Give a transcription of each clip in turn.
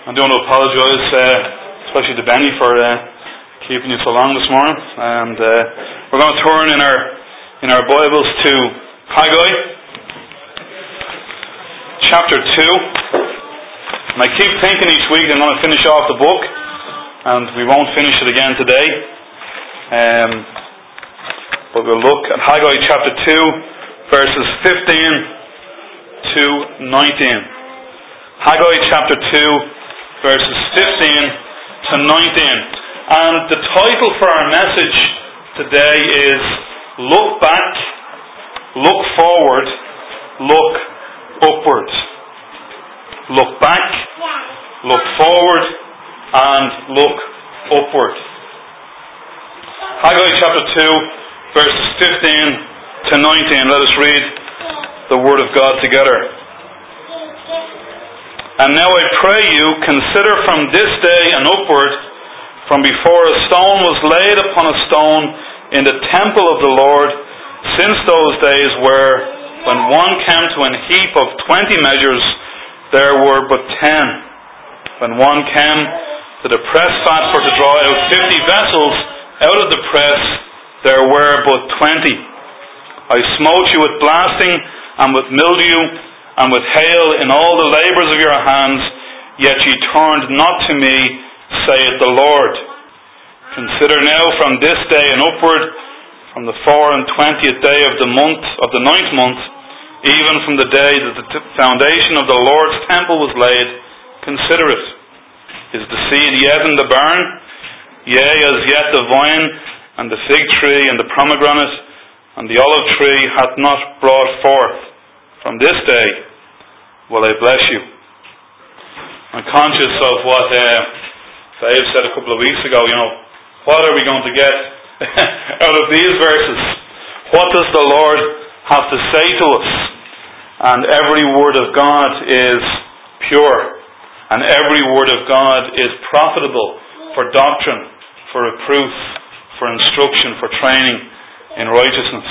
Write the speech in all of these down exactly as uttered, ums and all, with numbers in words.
I do want to apologise, uh, especially to Benny, for uh, keeping you so long this morning. And uh, we're going to turn in our in our Bibles to Haggai, chapter two. And I keep thinking each week I'm going to finish off the book, and we won't finish it again today. Um, but we'll look at Haggai chapter two, verses fifteen to nineteen. Haggai chapter two, verses fifteen to nineteen. And the title for our message today is Look Back, Look Forward, Look Upward. Look back, look forward, and look upward. Haggai chapter two, verses fifteen to nineteen. Let us read the Word of God together. And now I pray you, consider from this day and upward, from before a stone was laid upon a stone in the temple of the Lord, since those days were, when one came to an heap of twenty measures, there were but ten. When one came to the press fat for to draw out fifty vessels out of the press, there were but twenty. I smote you with blasting, and with mildew, and with hail in all the labours of your hands, yet ye turned not to me, saith the Lord. Consider now from this day and upward, from the four and twentieth day of the month of the ninth month, even from the day that the t- foundation of the Lord's temple was laid, consider it. Is the seed yet in the barn? Yea, as yet the vine, and the fig tree, and the pomegranate, and the olive tree hath not brought forth. From this day will I bless you. I'm conscious of what uh, Dave said a couple of weeks ago. You know, what are we going to get out of these verses? What does the Lord have to say to us? And every word of God is pure, and every word of God is profitable for doctrine, for reproof, for instruction, for training in righteousness.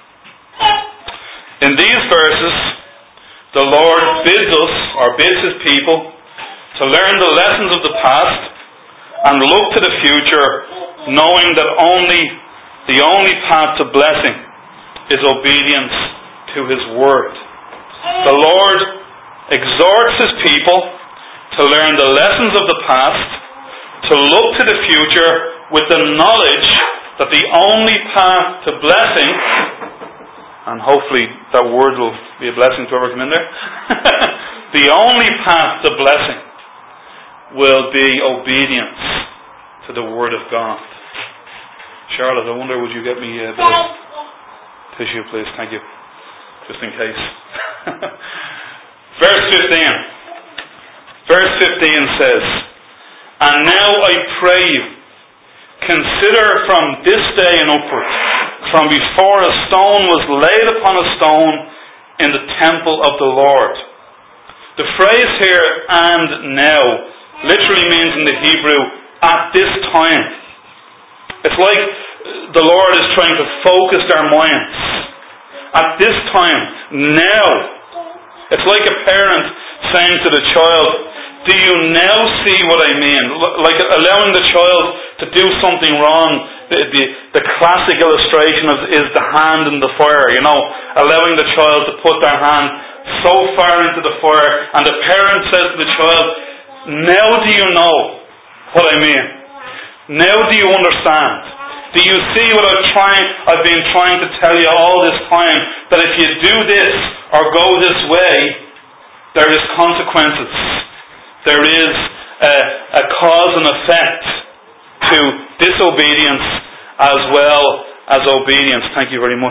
In these verses, the Lord bids us, or bids His people, to learn the lessons of the past and look to the future, knowing that only the only path to blessing is obedience to His Word. The Lord exhorts His people to learn the lessons of the past, to look to the future with the knowledge that the only path to blessing, and hopefully that word will be a blessing to whoever come in there, the only path to blessing will be obedience to the Word of God. Charlotte, I wonder, would you get me a bit of tissue, please? Thank you. Just in case. Verse fifteen. Verse fifteen says, And now I pray you, consider from this day and upward, from before a stone was laid upon a stone in the temple of the Lord. The phrase here, and now, literally means in the Hebrew, at this time. It's like the Lord is trying to focus our minds. At this time, now. It's like a parent saying to the child, do you now see what I mean? Like allowing the child to do something wrong. The, the, the classic illustration of, is the hand in the fire, you know, allowing the child to put their hand so far into the fire, and the parent says to the child, now do you know what I mean? Now do you understand? Do you see what I've trying, I've been trying to tell you all this time? That if you do this or go this way, there is consequences. There is a, a cause and effect to disobedience as well as obedience. Thank you very much.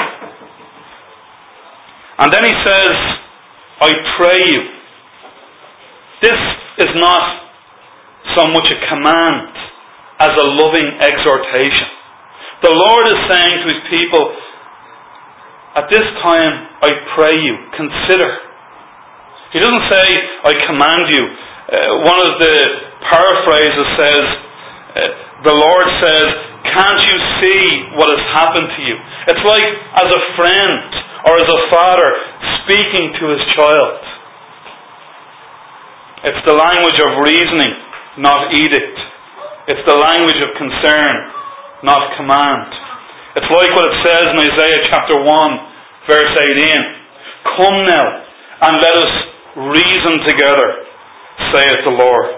And then he says, I pray you. This is not so much a command as a loving exhortation. The Lord is saying to His people, at this time I pray you, consider. He doesn't say, I command you. Uh, one of the paraphrases says, uh, the Lord says, can't you see what has happened to you? It's like as a friend or as a father speaking to his child. It's the language of reasoning, not edict. It's the language of concern, not command. It's like what it says in Isaiah chapter one, verse eighteen. Come now, and let us reason together, saith the Lord.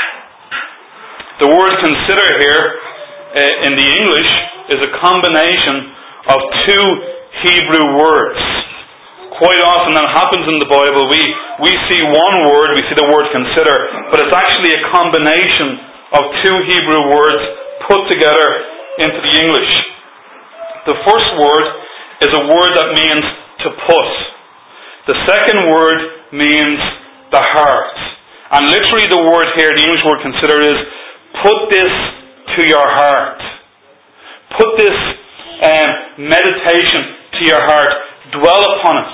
The word consider here, uh, in the English, is a combination of two Hebrew words. Quite often that happens in the Bible. We, we see one word, we see the word consider, but it's actually a combination of two Hebrew words put together into the English. The first word is a word that means to put. The second word means the heart. And literally the word here, the English word consider, is put this to your heart. Put this um, meditation to your heart. Dwell upon it.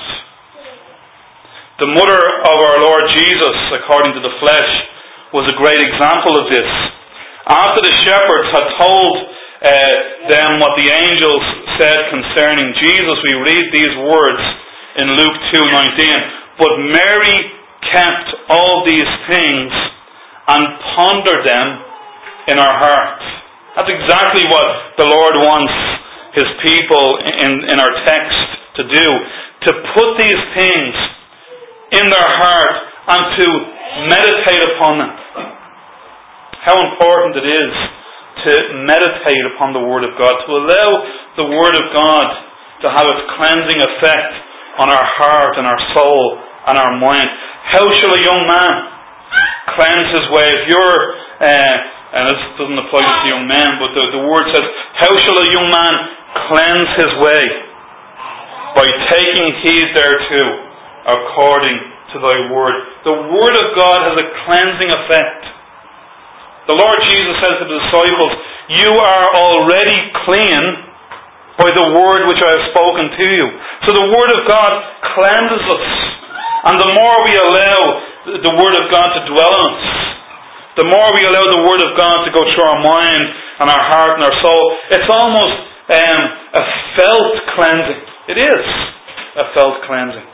The mother of our Lord Jesus, according to the flesh, was a great example of this. After the shepherds had told uh, them what the angels said concerning Jesus, we read these words in Luke two nineteen. But Mary kept all these things and pondered them in her heart. That's exactly what the Lord wants His people in, in our text to do. To put these things in their heart and to meditate upon them. How important it is to meditate upon the Word of God, to allow the Word of God to have its cleansing effect on our heart and our soul and our mind. How shall a young man cleanse his way? If you're, uh, and this doesn't apply to young men, but the, the Word says, how shall a young man cleanse his way? By taking heed thereto, according to thy word. The Word of God has a cleansing effect. The Lord Jesus says to the disciples, you are already clean by the word which I have spoken to you. So the Word of God cleanses us. And the more we allow the Word of God to dwell in us, the more we allow the Word of God to go through our mind and our heart and our soul, it's almost um, a felt cleansing. It is a felt cleansing.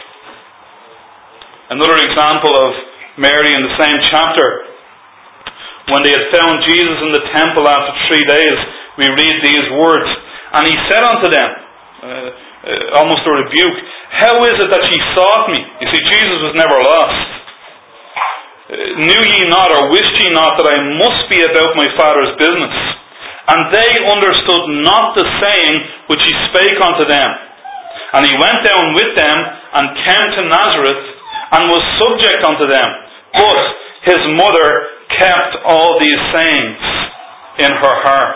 Another example of Mary in the same chapter, when they had found Jesus in the temple after three days, we read these words, and he said unto them, uh, uh, almost a rebuke, how is it that ye sought me? You see, Jesus was never lost. Uh, knew ye not, or wished ye not, that I must be about my Father's business? And they understood not the saying which he spake unto them. And he went down with them, and came to Nazareth, and was subject unto them. But his mother kept all these sayings in her heart.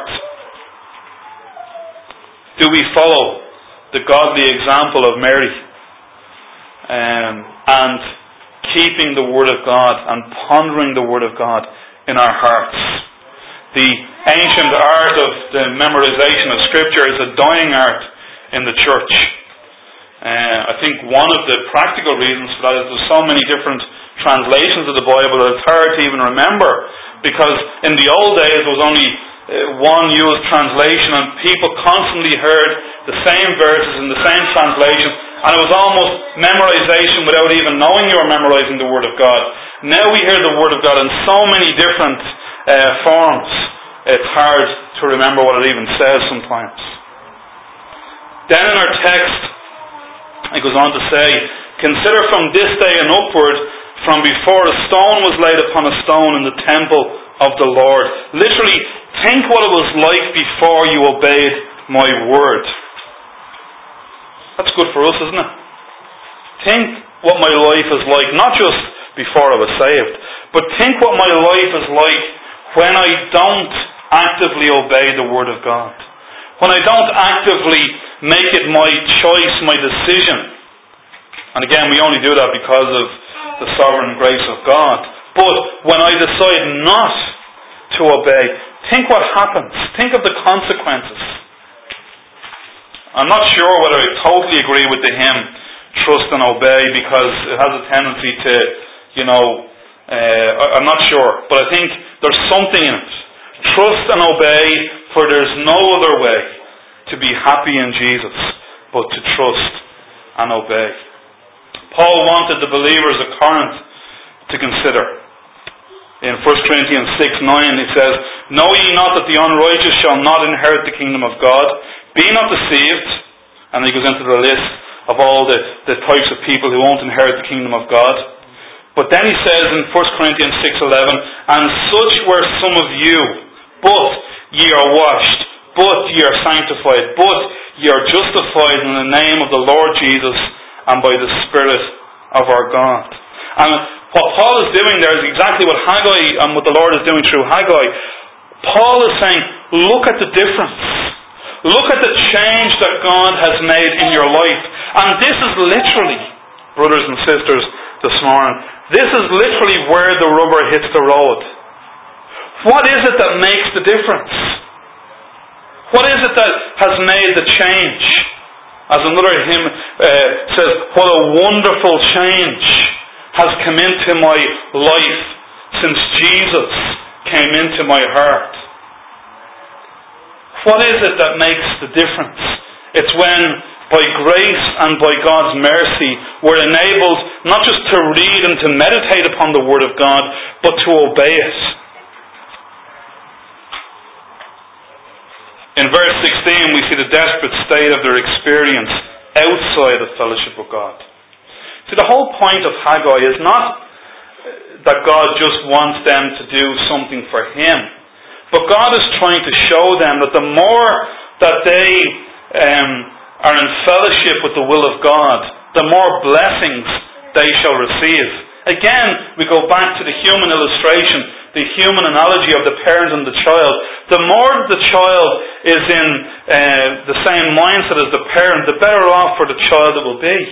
Do we follow the godly example of Mary? Um, and keeping the Word of God and pondering the Word of God in our hearts. The ancient art of the memorization of Scripture is a dying art in the church. Uh, I think one of the practical reasons for that is there's so many different translations of the Bible that it's hard to even remember, because in the old days it was only uh, one used translation and people constantly heard the same verses in the same translation, and it was almost memorization without even knowing you were memorizing the Word of God. Now we hear the Word of God in so many different uh, forms, it's hard to remember what it even says sometimes. Then in our text it goes on to say, consider from this day and upward, from before a stone was laid upon a stone in the temple of the Lord. Literally, think what it was like before you obeyed my word. That's good for us, isn't it? Think what my life is like, not just before I was saved, but think what my life is like when I don't actively obey the Word of God. When I don't actively make it my choice, my decision. And again, we only do that because of the sovereign grace of God. But when I decide not to obey, think what happens. Think of the consequences. I'm not sure whether I totally agree with the hymn, trust and obey, because it has a tendency to, you know, uh, I'm not sure. But I think there's something in it. Trust and obey, for there's no other way to be happy in Jesus but to trust and obey. Paul wanted the believers of Corinth to consider. In First Corinthians six nine it says, "Know ye not that the unrighteous shall not inherit the kingdom of God? Be not deceived." And he goes into the list of all the, the types of people who won't inherit the kingdom of God. But then he says in First Corinthians six eleven, "And such were some of you, but ye are washed, but ye are sanctified, but ye are justified in the name of the Lord Jesus and by the Spirit of our God." And what Paul is doing there is exactly what Haggai and what the Lord is doing through Haggai. Paul is saying, look at the difference. Look at the change that God has made in your life. And this is literally, brothers and sisters, this morning, this is literally where the rubber hits the road. What is it that makes the difference? What is it that has made the change? As another hymn uh, says, "What a wonderful change has come into my life since Jesus came into my heart." What is it that makes the difference? It's when, by grace and by God's mercy, we're enabled not just to read and to meditate upon the Word of God, but to obey it. In verse sixteen, we see the desperate state of their experience outside of fellowship with God. See, the whole point of Haggai is not that God just wants them to do something for Him, but God is trying to show them that the more that they um, are in fellowship with the will of God, the more blessings they shall receive. Again, we go back to the human illustration, the human analogy of the parent and the child. The more the child is in uh, the same mindset as the parent, the better off for the child it will be.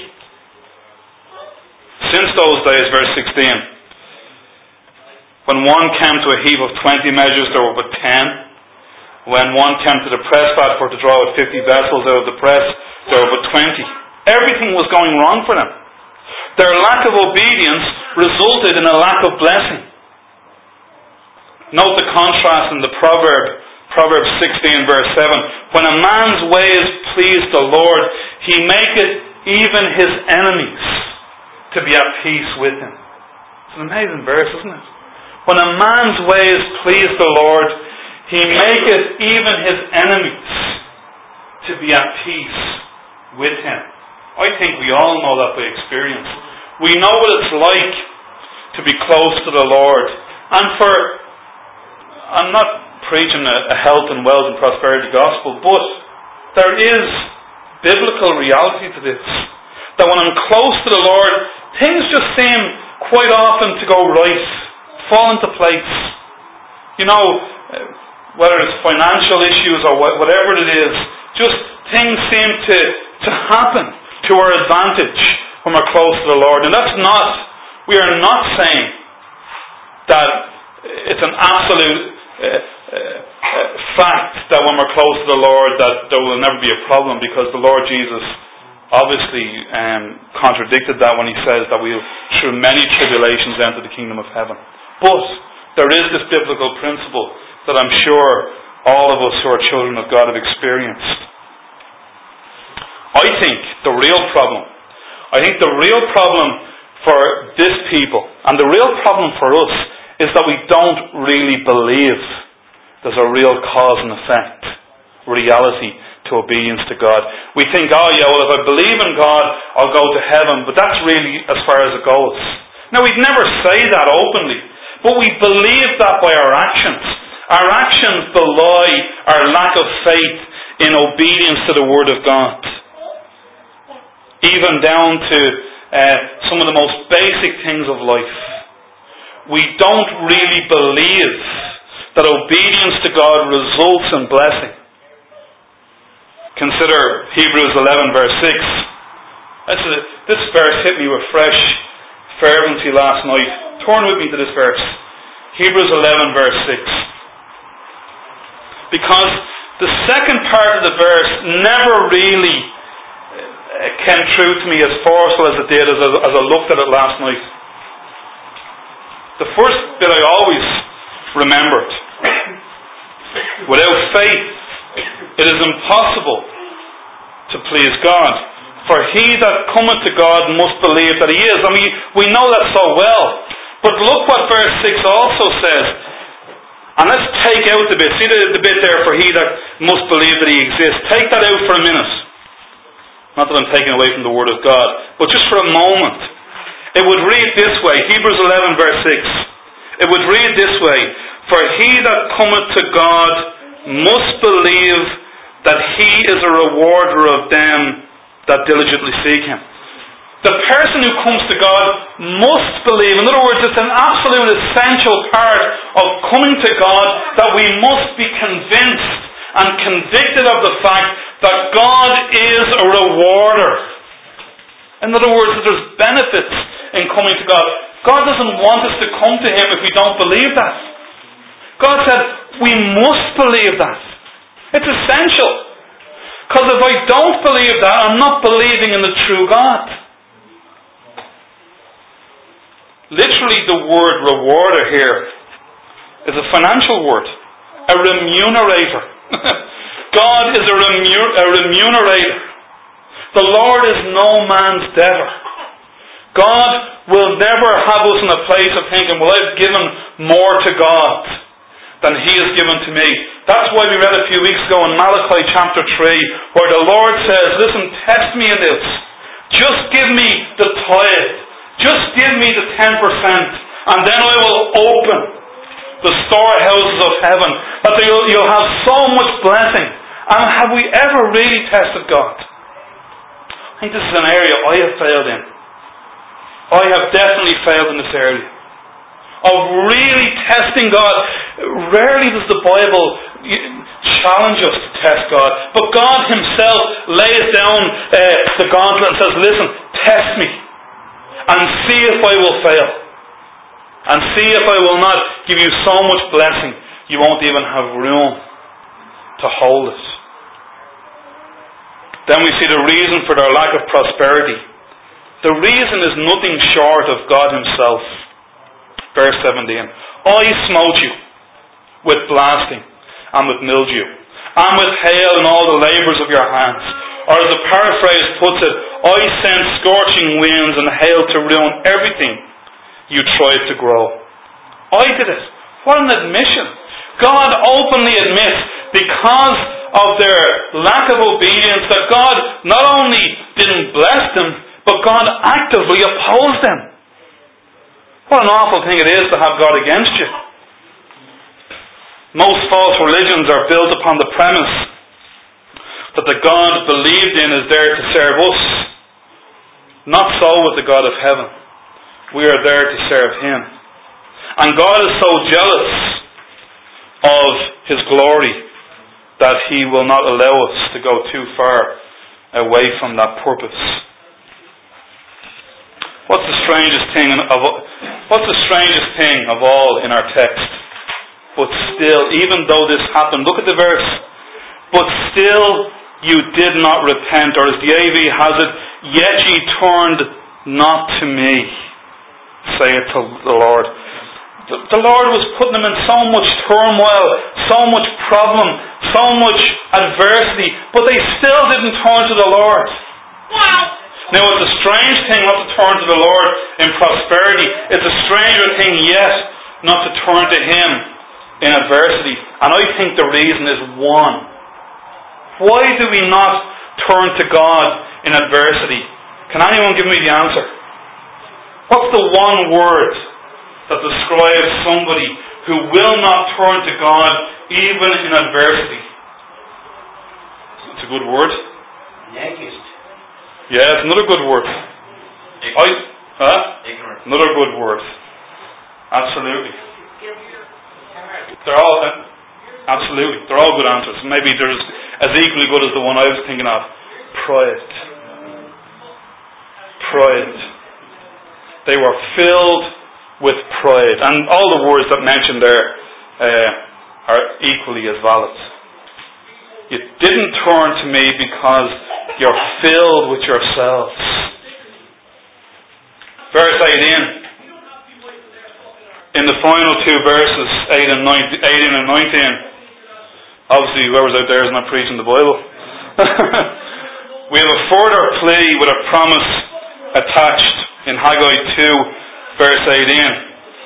Since those days, verse sixteen, when one came to a heap of twenty measures, there were but ten. When one came to the press vat for to draw out fifty vessels out of the press, there were but twenty. Everything was going wrong for them. Their lack of obedience resulted in a lack of blessing. Note the contrast in the proverb, Proverbs sixteen verse seven. "When a man's ways please the Lord, he maketh even his enemies to be at peace with him." It's an amazing verse, isn't it? When a man's ways please the Lord, he maketh even his enemies to be at peace with him. I think we all know that by experience. We know what it's like to be close to the Lord. And for, I'm not preaching a, a health and wealth and prosperity gospel, but there is biblical reality to this. That when I'm close to the Lord, things just seem quite often to go right, fall into place. You know, whether it's financial issues or whatever it is, just things seem to, to happen to our advantage when we're close to the Lord. And that's not, we are not saying that it's an absolute uh, uh, fact that when we're close to the Lord that there will never be a problem, because the Lord Jesus obviously um, contradicted that when He says that we'll through many tribulations enter the kingdom of heaven. But there is this biblical principle that I'm sure all of us who are children of God have experienced. I think the real problem, I think the real problem for this people, and the real problem for us, is that we don't really believe there's a real cause and effect, reality to obedience to God. We think, oh yeah, well if I believe in God, I'll go to heaven, but that's really as far as it goes. Now we'd never say that openly, but we believe that by our actions. Our actions belie our lack of faith in obedience to the Word of God. Even down to uh, some of the most basic things of life. We don't really believe that obedience to God results in blessing. Consider Hebrews eleven verse six. This verse hit me with fresh fervency last night. Turn with me to this verse. Hebrews eleven verse six. Because the second part of the verse never really came true to me as forceful as it did as I, as I looked at it last night. The first bit I always remembered. Without faith, it is impossible to please God. For he that cometh to God must believe that He is. And we, we know that so well. But look what verse six also says. And let's take out the bit. See the, the bit there, for he that must believe that he exists. Take that out for a minute. Not that I'm taking away from the Word of God, but just for a moment. It would read this way, Hebrews eleven verse six. It would read this way, for he that cometh to God must believe that he is a rewarder of them that diligently seek him. The person who comes to God must believe. In other words, it's an absolute essential part of coming to God that we must be convinced and convicted of the fact that God is a rewarder. In other words, that there's benefits in coming to God. God doesn't want us to come to Him if we don't believe that. God said we must believe that. It's essential. Because if I don't believe that, I'm not believing in the true God. Literally, the word rewarder here is a financial word. A remunerator. God is a, remu- a remunerator. The Lord is no man's debtor. God will never have us in a place of thinking, well, I've given more to God than He has given to me. That's why we read a few weeks ago in Malachi chapter three, where the Lord says, listen, test me in this. Just give me the tithe. Just give me the ten percent, and then I will open the storehouses of heaven, that you'll, you'll have so much blessing. And have we ever really tested God? I think this is an area I have failed in. I have definitely failed in this area of really testing God. Rarely does the Bible challenge us to test God, but God Himself lays down uh, the gauntlet and says, listen, test me and see if I will fail, and see if I will not give you so much blessing you won't even have room to hold it. Then we see the reason for their lack of prosperity. The reason is nothing short of God Himself. Verse seventeen. I smote you with blasting and with mildew, and with hail and all the labours of your hands. Or as the paraphrase puts it, I sent scorching winds and hail to ruin everything you tried to grow. I did it. What an admission. God openly admits, because of their lack of obedience, that God not only didn't bless them, but God actively opposed them. What an awful thing it is to have God against you. Most false religions are built upon the premise that the God believed in is there to serve us. Not so with the God of heaven. We are there to serve Him. And God is so jealous of His glory that He will not allow us to go too far away from that purpose. What's the strangest thing of what's the strangest thing of all in our text? But still, even though this happened, look at the verse. But still you did not repent, or as the A V has it, yet ye turned not to me, saith the Lord. The, the Lord was putting them in so much turmoil, so much problem, so much adversity, but they still didn't turn to the Lord. Now it's a strange thing not to turn to the Lord in prosperity. It's a stranger thing yet not to turn to Him in adversity. And I think the reason is one. Why do we not turn to God in adversity? Can anyone give me the answer? What's the one word that describes somebody who will not turn to God even in adversity? It's a good word. Naked. Yeah, it's another good word. I, huh? Ignorant. Another good word. Absolutely. They're all, uh, absolutely, they're all good answers. Maybe there's as equally good as the one I was thinking of. Pride. Pride. They were filled with pride. And all the words that mentioned there uh, are equally as valid. You didn't turn to me because you're filled with yourselves. Verse eighteen. In the final two verses, eight and nineteen, eighteen and nineteen, obviously whoever's out there is not preaching the Bible. We have a further plea with a promise attached in Haggai two, verse eighteen.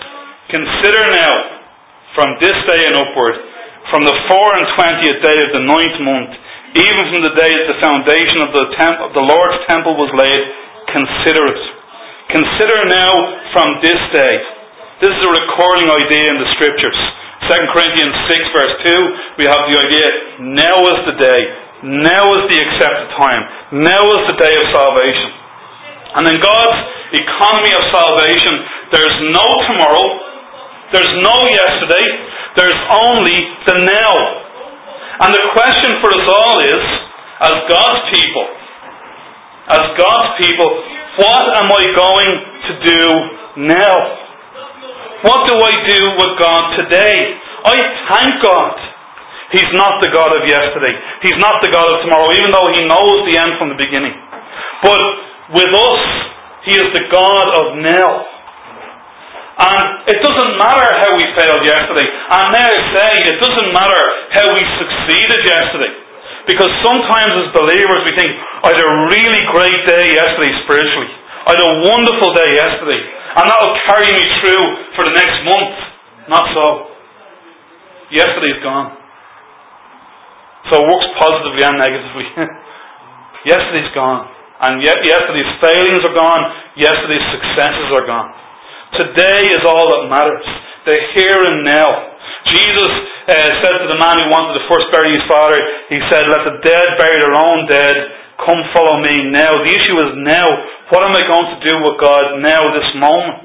Consider now, from this day and upward, from the four and twentieth day of the ninth month, even from the day that the foundation of the temp- of the Lord's temple was laid, consider it. Consider now from this day. This is a recording idea in the Scriptures. Second Corinthians six verse two, we have the idea, now is the day, now is the accepted time, now is the day of salvation. And in God's economy of salvation, there's no tomorrow, there's no yesterday, there's only the now. And the question for us all is, as God's people, as God's people, what am I going to do now? What do I do with God today? I thank God. He's not the God of yesterday. He's not the God of tomorrow, even though He knows the end from the beginning. But with us, He is the God of now. And it doesn't matter how we failed yesterday. And may I say, it doesn't matter how we succeeded yesterday. Because sometimes as believers we think, I had a really great day yesterday spiritually. I had a wonderful day yesterday. And that will carry me through for the next month. Not so. Yesterday's gone. So it works positively and negatively. Yesterday's gone. And yet yesterday's failings are gone. Yesterday's successes are gone. Today is all that matters. The here and now. Jesus uh, said to the man who wanted to first bury his father, He said, let the dead bury their own dead. Come follow me now. The issue is now. What am I going to do with God now, this moment?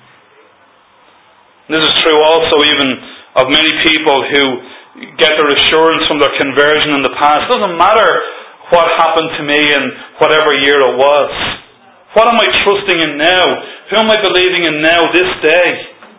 This is true also even of many people who get their assurance from their conversion in the past. It doesn't matter what happened to me in whatever year it was. What am I trusting in now? Who am I believing in now, this day?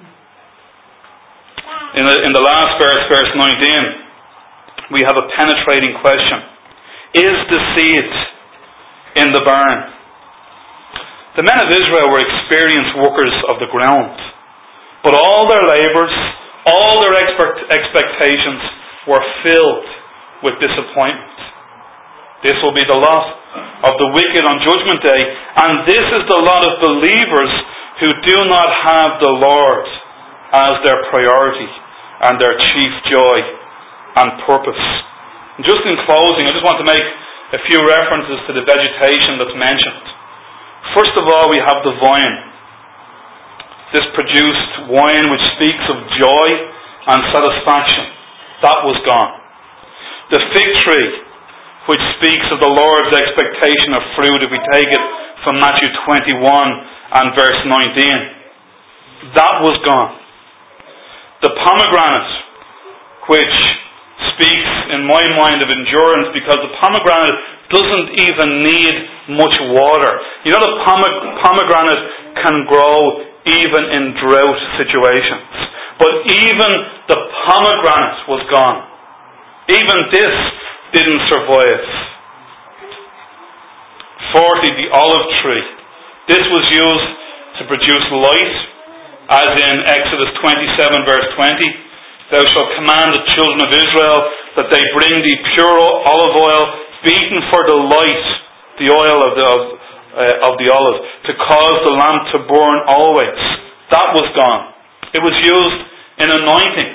In the, in the last verse, verse nineteen, we have a penetrating question. Is the seed in the barn? The men of Israel were experienced workers of the ground, but all their labours, all their expect, expectations were filled with disappointment. This will be the lot of the wicked on Judgment Day, and this is the lot of believers who do not have the Lord as their priority and their chief joy and purpose. And just in closing, I just want to make a few references to the vegetation that's mentioned. First of all, we have the vine. This produced wine which speaks of joy and satisfaction. That was gone. The fig tree, which speaks of the Lord's expectation of fruit, if we take it from Matthew twenty-one and verse nineteen. That was gone. The pomegranate, which speaks in my mind of endurance, because the pomegranate doesn't even need much water. You know, the pomegranate can grow even in drought situations. But even the pomegranate was gone. Even this didn't survive. Fourthly, the olive tree. This was used to produce light, as in Exodus twenty-seven verse twenty. Thou shalt command the children of Israel that they bring thee pure olive oil, beaten for the light, the oil of the, of, uh, of the olive, to cause the lamp to burn always. That was gone. It was used in anointing.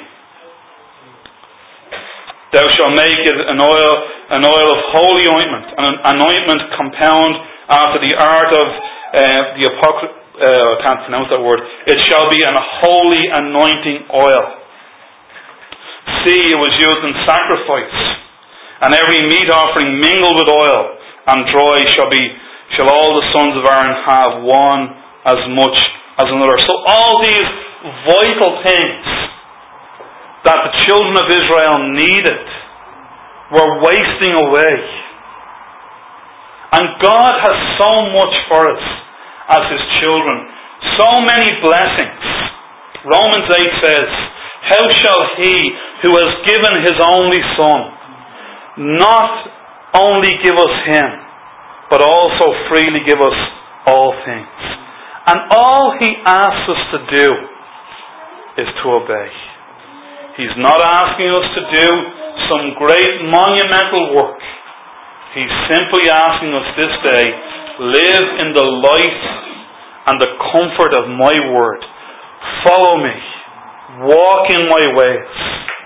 Thou shalt make it an oil, an oil of holy ointment, an ointment compound after the art of uh, the apocrypha. Uh, I can't pronounce that word. It shall be an holy anointing oil. See, it was used in sacrifice, and every meat offering mingled with oil, and dry shall be shall all the sons of Aaron have, one as much as another. So all these vital things that the children of Israel needed were wasting away. And God has so much for us as His children. So many blessings. Romans eight says, how shall He who has given His only Son not only give us Him, but also freely give us all things? And all He asks us to do is to obey. He's not asking us to do some great monumental work. He's simply asking us this day, live in the light and the comfort of my word. Follow me. walk in my ways,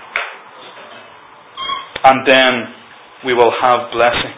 and then we will have blessing.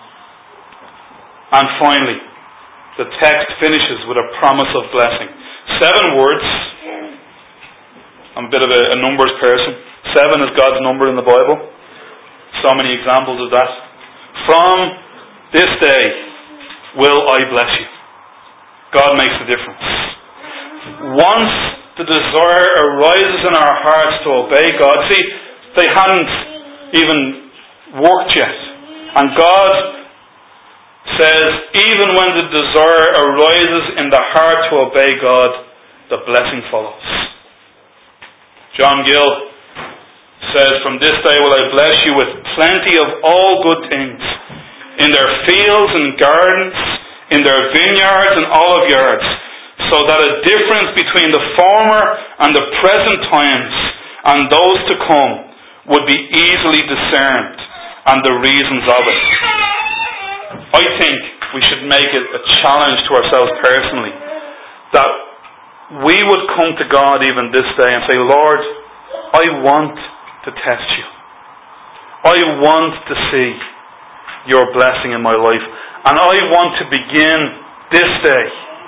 And finally, the text finishes with a promise of blessing. Seven words. I'm a bit of a, a numbers person. Seven is God's number in the Bible. So many examples of that. From this day will I bless you. God makes the difference. Once the desire arises in our hearts to obey God, see, they hadn't even worked yet. And God says, even when the desire arises in the heart to obey God, the blessing follows. John Gill says, from this day will I bless you with plenty of all good things, in their fields and gardens, in their vineyards and olive yards, so that a difference between the former and the present times and those to come would be easily discerned, and the reasons of it. I think we should make it a challenge to ourselves personally, that we would come to God even this day and say, Lord, I want to test you. I want to see your blessing in my life. And I want to begin this day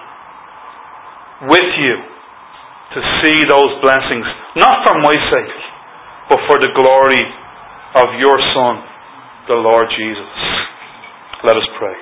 with you to see those blessings, not for my sake, but for the glory of your Son, the Lord Jesus. Let us pray.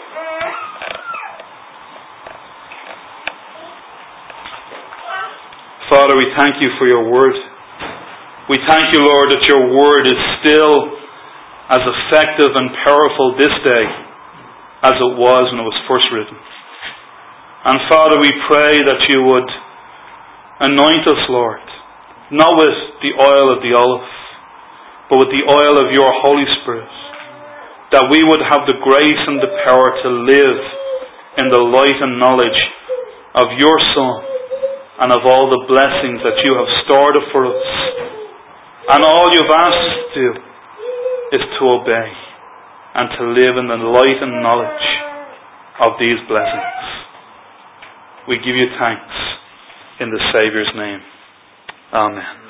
Father, we thank you for your word. We thank you, Lord, that your word is still as effective and powerful this day as it was when it was first written. And Father, we pray that you would anoint us, Lord, not with the oil of the olive, but with the oil of your Holy Spirit, that we would have the grace and the power to live in the light and knowledge of your Son and of all the blessings that you have stored up for us. And all you've asked us to do is to obey and to live in the light and knowledge of these blessings. We give you thanks in the Saviour's name. Amen.